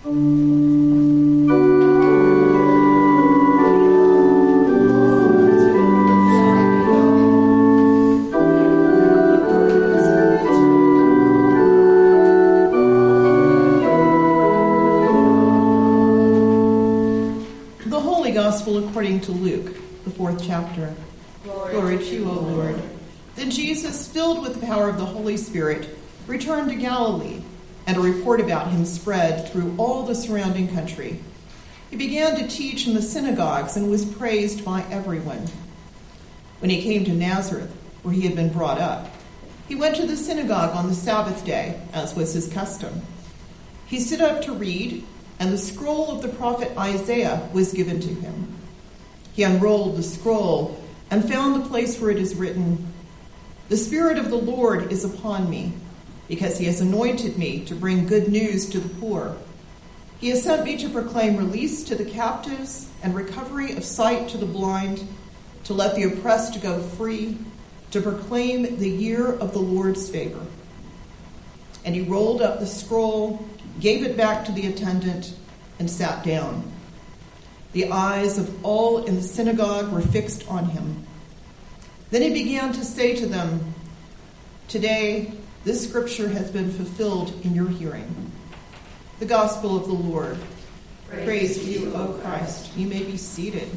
According to Luke, the 4th chapter. Glory to you, O Lord. Then Jesus, filled with the power of the Holy Spirit, returned to Galilee, and a report about him spread through all the surrounding country. He began to teach in the synagogues and was praised by everyone. When he came to Nazareth, where he had been brought up, he went to the synagogue on the Sabbath day, as was his custom. He stood up to read, and the scroll of the prophet Isaiah was given to him. He unrolled the scroll and found the place where it is written, "The Spirit of the Lord is upon me, because he has anointed me to bring good news to the poor. He has sent me to proclaim release to the captives and recovery of sight to the blind, to let the oppressed go free, to proclaim the year of the Lord's favor." And he rolled up the scroll, gave it back to the attendant, and sat down. The eyes of all in the synagogue were fixed on him. Then he began to say to them, "Today, this scripture has been fulfilled in your hearing." The gospel of the Lord. Praise to you, O Christ. You may be seated.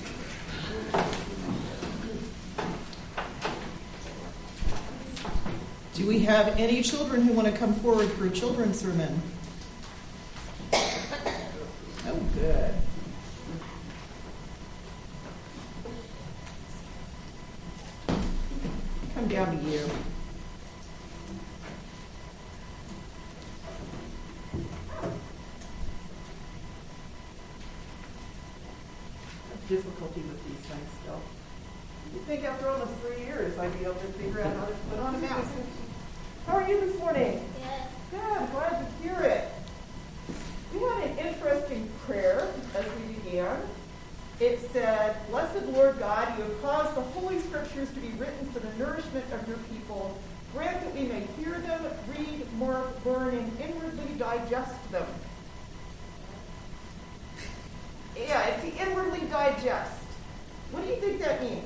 Do we have any children who want to come forward for a children's sermon? Oh, good. Come down to you. Difficulty with these things still. You think after almost 3 years I'd be able to figure out how to put on a mask. How are you this morning? Good, glad to hear it. We had an interesting prayer as we began. It said, "Blessed Lord God, you have caused the Holy Scriptures to be written for the nourishment of your people. Grant that we may hear them, read, mark, learn, and inwardly digest them." Yeah, it's the inwardly digest. What do you think that means?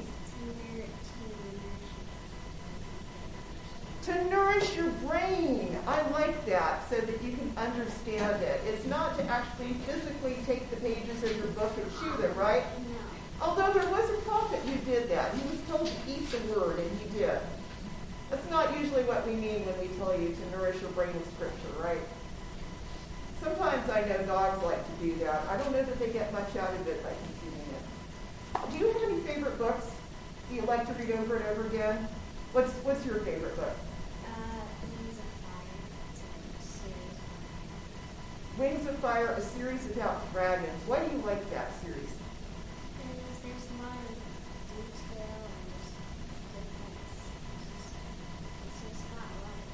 To nourish your brain. I like that, so that you can understand it. It's not to actually physically take the pages of your book and chew them, right? No. Although there was a prophet who did that. He was told to eat the word, and he did. That's not usually what we mean when we tell you to nourish your brain with scripture, right? Sometimes I know dogs like to do that. I don't know that they get much out of it by consuming it. Do you have any favorite books that you like to read over and over again? What's your favorite book? Wings of Fire, a series about dragons. Why do you like that series? Because there's a lot of detail and it's just got a lot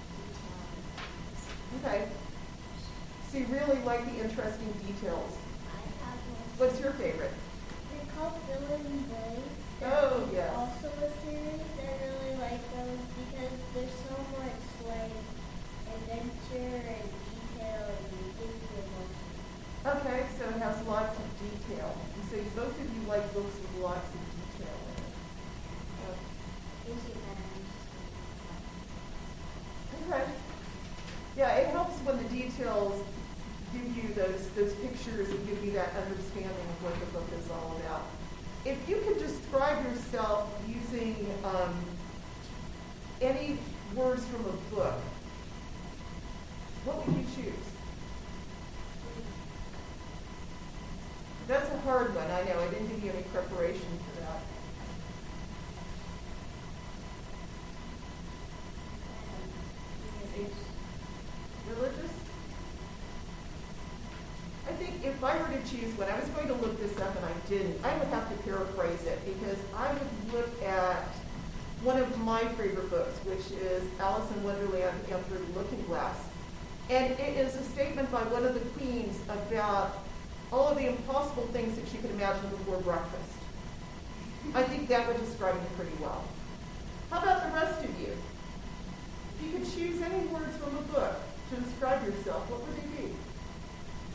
of detail. Okay. So you really like the interesting details. I have one. What's your favorite? They're called Bill and Boy. Oh, yes. Also a series. I really like those because there's so much like adventure and detail and gives you emotion. Okay, so it has lots of detail. And so both of you like books with lots of detail in it. Gives you that understanding. Okay. Yeah, it helps when the details give you those pictures and give you that understanding of what the book is all about. If you could describe yourself using any words from a book, what would you choose? That's a hard one, I know. I didn't give you any preparation for that. Religious? I think if I were to choose one, I was going to look this up and I didn't. I would have to paraphrase it because I would look at one of my favorite books, which is Alice in Wonderland and Through the Looking Glass. And it is a statement by one of the queens about all of the impossible things that she could imagine before breakfast. I think that would describe me pretty well. How about the rest of you? If you could choose any words from a book to describe yourself, what would they be?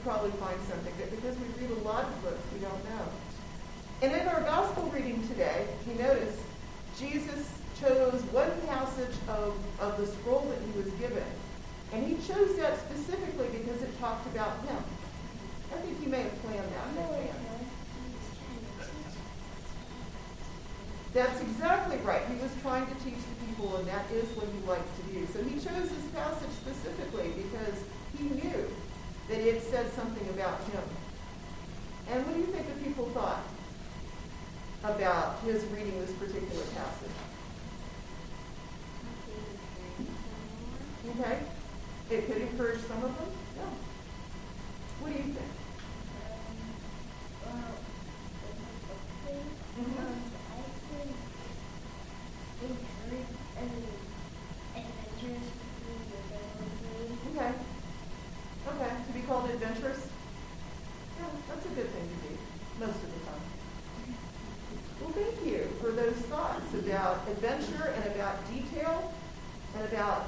probably find something, but because we read a lot of books, we don't know. And in our gospel reading today, you notice Jesus chose one passage of the scroll that he was given. And he chose that specifically because it talked about him. I think he may have planned that in advance. That's exactly right. He was trying to teach the people, and that is what he likes to do. So he chose this passage specifically because he knew that it said something about him. And what do you think the people thought about his reading this particular passage? Okay. It could encourage some of them? Yeah. What do you think? Okay. To be called adventurous? Yeah, that's a good thing to be, most of the time. Well, thank you for those thoughts about adventure and about detail and about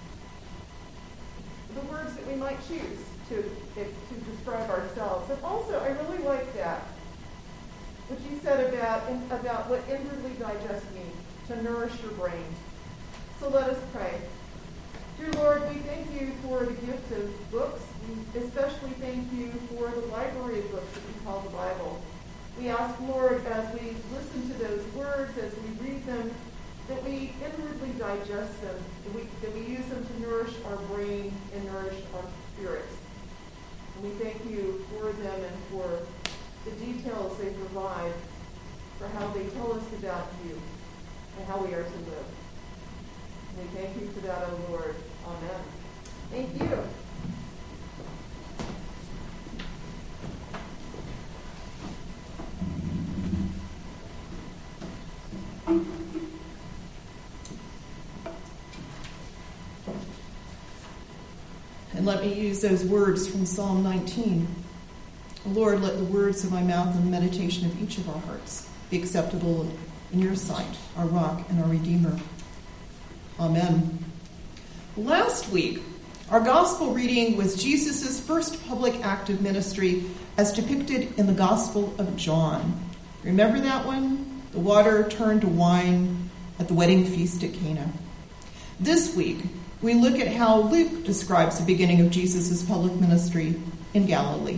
the words that we might choose to describe ourselves. And also, I really like that, what you said about what inwardly digest means, to nourish your brain. So let us pray. Dear Lord, we thank you for the gift of books. We especially thank you for the library of books that we call the Bible. We ask, Lord, as we listen to those words, as we read them, that we inwardly digest them, that we use them to nourish our brain and nourish our spirits. And we thank you for them and for the details they provide for how they tell us about you and how we are to live. And we thank you for that, O Lord. Amen. Thank you. And let me use those words from Psalm 19. Lord, let the words of my mouth and the meditation of each of our hearts be acceptable in your sight, our rock and our Redeemer. Amen. Last week, our gospel reading was Jesus' first public act of ministry as depicted in the Gospel of John. Remember that one? The water turned to wine at the wedding feast at Cana. This week, we look at how Luke describes the beginning of Jesus' public ministry in Galilee.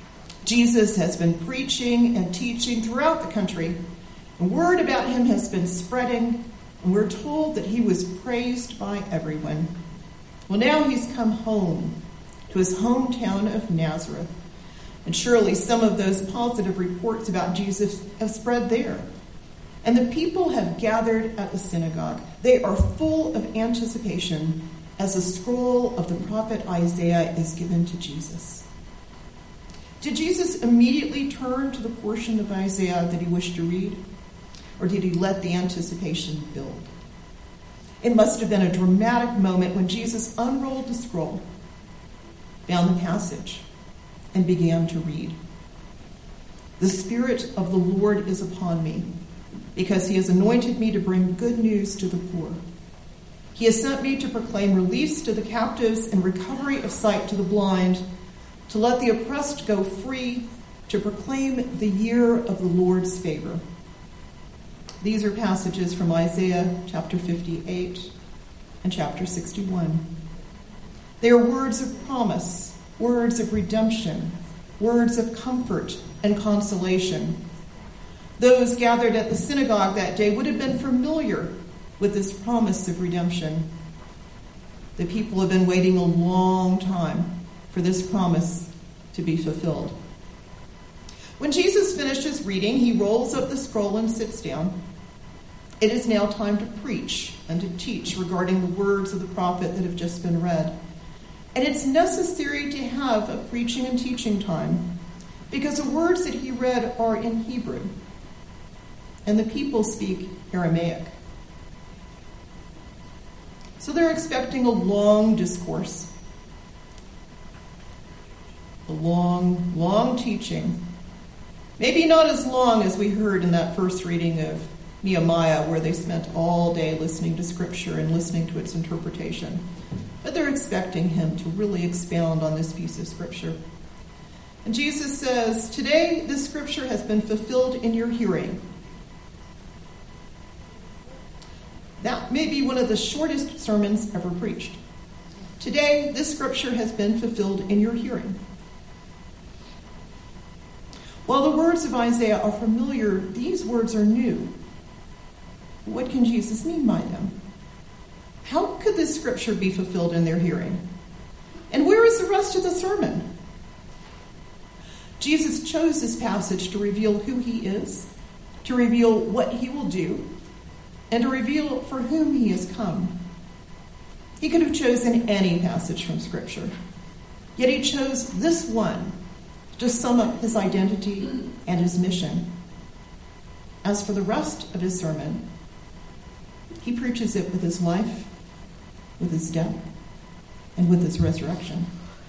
Jesus has been preaching and teaching throughout the country. The word about him has been spreading, and we're told that he was praised by everyone. Well, now he's come home to his hometown of Nazareth. And surely some of those positive reports about Jesus have spread there. And the people have gathered at the synagogue. They are full of anticipation as the scroll of the prophet Isaiah is given to Jesus. Did Jesus immediately turn to the portion of Isaiah that he wished to read? Or did he let the anticipation build? It must have been a dramatic moment when Jesus unrolled the scroll, found the passage, and began to read. The Spirit of the Lord is upon me, because he has anointed me to bring good news to the poor. He has sent me to proclaim release to the captives and recovery of sight to the blind, to let the oppressed go free, to proclaim the year of the Lord's favor. These are passages from Isaiah chapter 58 and chapter 61. They are words of promise, words of redemption, words of comfort and consolation. Those gathered at the synagogue that day would have been familiar with this promise of redemption. The people have been waiting a long time for this promise to be fulfilled. When Jesus finishes reading, he rolls up the scroll and sits down. It is now time to preach and to teach regarding the words of the prophet that have just been read. And it's necessary to have a preaching and teaching time because the words that he read are in Hebrew, and the people speak Aramaic. So they're expecting a long discourse, a long teaching. Maybe not as long as we heard in that first reading of Nehemiah, where they spent all day listening to Scripture and listening to its interpretation. But they're expecting him to really expound on this piece of Scripture. And Jesus says, today this scripture has been fulfilled in your hearing. That may be one of the shortest sermons ever preached. Today, this scripture has been fulfilled in your hearing. While the words of Isaiah are familiar, these words are new. What can Jesus mean by them? How could this scripture be fulfilled in their hearing? And where is the rest of the sermon? Jesus chose this passage to reveal who he is, to reveal what he will do, and to reveal for whom he has come. He could have chosen any passage from Scripture, yet he chose this one to sum up his identity and his mission. As for the rest of his sermon, he preaches it with his life, with his death, and with his resurrection.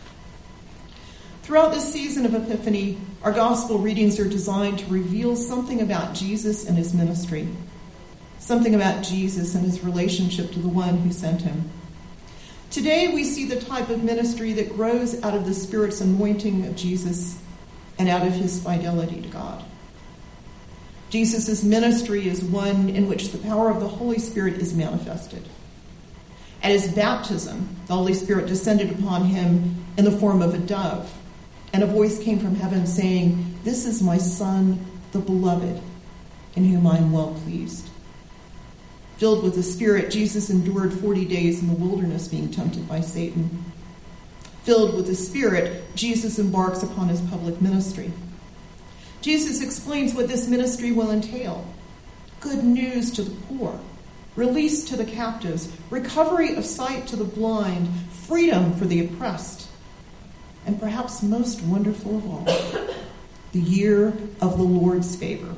Throughout this season of Epiphany, our gospel readings are designed to reveal something about Jesus and his ministry, something about Jesus and his relationship to the one who sent him. Today we see the type of ministry that grows out of the Spirit's anointing of Jesus and out of his fidelity to God. Jesus' ministry is one in which the power of the Holy Spirit is manifested. At his baptism, the Holy Spirit descended upon him in the form of a dove, and a voice came from heaven saying, "This is my Son, the beloved, in whom I am well pleased." Filled with the Spirit, Jesus endured 40 days in the wilderness being tempted by Satan. Filled with the Spirit, Jesus embarks upon his public ministry. Jesus explains what this ministry will entail: good news to the poor, release to the captives, recovery of sight to the blind, freedom for the oppressed, and perhaps most wonderful of all, the year of the Lord's favor.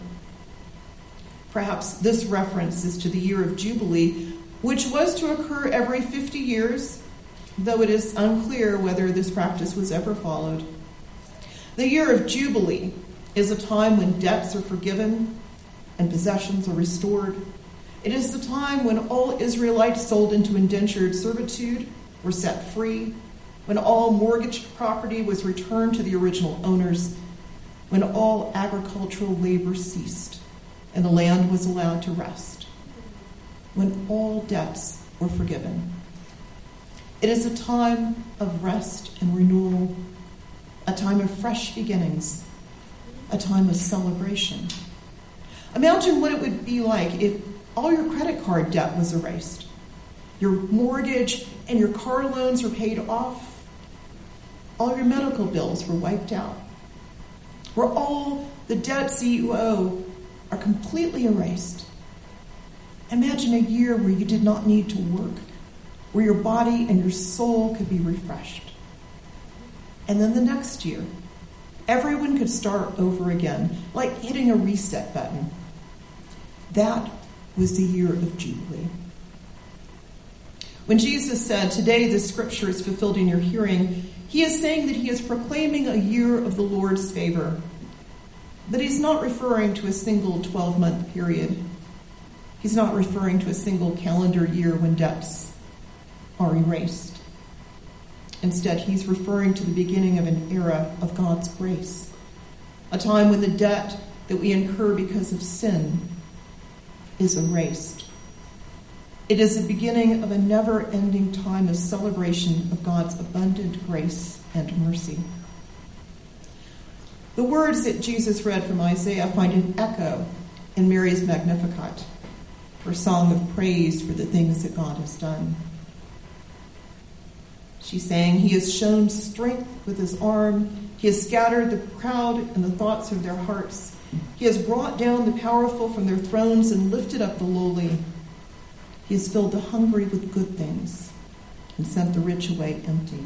Perhaps this reference is to the year of Jubilee, which was to occur every 50 years, though it is unclear whether this practice was ever followed. The year of Jubilee is a time when debts are forgiven and possessions are restored. It is the time when all Israelites sold into indentured servitude were set free, when all mortgaged property was returned to the original owners, when all agricultural labor ceased and the land was allowed to rest, when all debts were forgiven. It is a time of rest and renewal, a time of fresh beginnings, a time of celebration. Imagine what it would be like if all your credit card debt was erased, your mortgage and your car loans were paid off, all your medical bills were wiped out, where all the debts you owe are completely erased. Imagine a year where you did not need to work, where your body and your soul could be refreshed. And then the next year, everyone could start over again, like hitting a reset button. That was the year of Jubilee. When Jesus said, "Today this scripture is fulfilled in your hearing," he is saying that he is proclaiming a year of the Lord's favor. But he's not referring to a single 12-month period. He's not referring to a single calendar year when debts are erased. Instead, he's referring to the beginning of an era of God's grace, a time when the debt that we incur because of sin is erased. It is the beginning of a never-ending time of celebration of God's abundant grace and mercy. The words that Jesus read from Isaiah find an echo in Mary's Magnificat, her song of praise for the things that God has done. She sang, "He has shown strength with his arm. He has scattered the proud in the thoughts of their hearts. He has brought down the powerful from their thrones and lifted up the lowly. He has filled the hungry with good things and sent the rich away empty."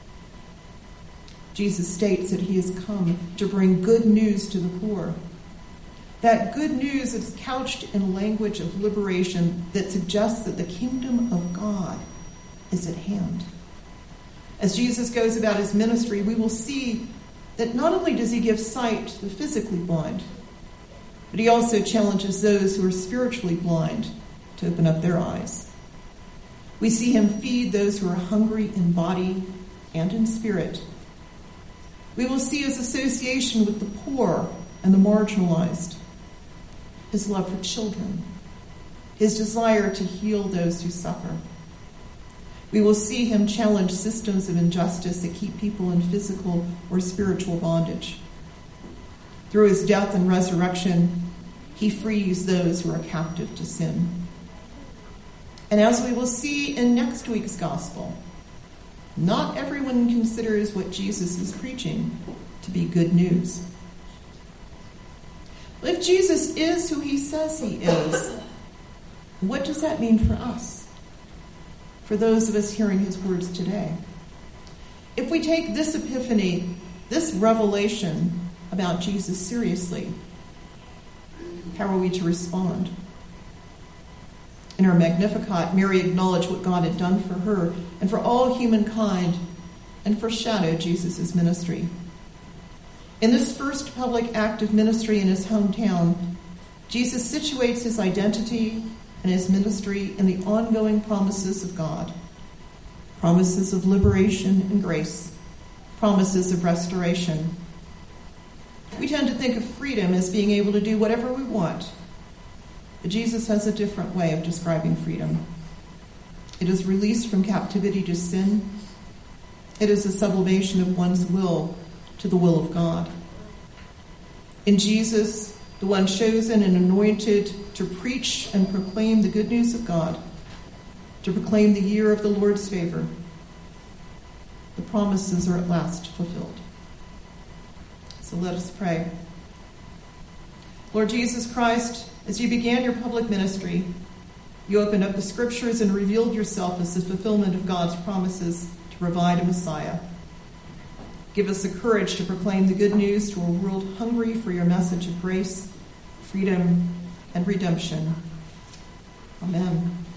Jesus states that he has come to bring good news to the poor. That good news is couched in language of liberation that suggests that the kingdom of God is at hand. As Jesus goes about his ministry, we will see that not only does he give sight to the physically blind, but he also challenges those who are spiritually blind to open up their eyes. We see him feed those who are hungry in body and in spirit. We will see his association with the poor and the marginalized, his love for children, his desire to heal those who suffer. We will see him challenge systems of injustice that keep people in physical or spiritual bondage. Through his death and resurrection, he frees those who are captive to sin. And as we will see in next week's gospel, not everyone considers what Jesus is preaching to be good news. If Jesus is who he says he is, what does that mean for us? For those of us hearing his words today? If we take this epiphany, this revelation about Jesus seriously, how are we to respond? In her Magnificat, Mary acknowledged what God had done for her and for all humankind and foreshadowed Jesus' ministry. In this first public act of ministry in his hometown, Jesus situates his identity and his ministry in the ongoing promises of God. Promises of liberation and grace. Promises of restoration. We tend to think of freedom as being able to do whatever we want. But Jesus has a different way of describing freedom. It is release from captivity to sin. It is a sublimation of one's will to the will of God. In Jesus, the one chosen and anointed to preach and proclaim the good news of God, to proclaim the year of the Lord's favor, the promises are at last fulfilled. So let us pray. Lord Jesus Christ, as you began your public ministry, you opened up the scriptures and revealed yourself as the fulfillment of God's promises to provide a Messiah. Give us the courage to proclaim the good news to a world hungry for your message of grace, freedom, and redemption. Amen.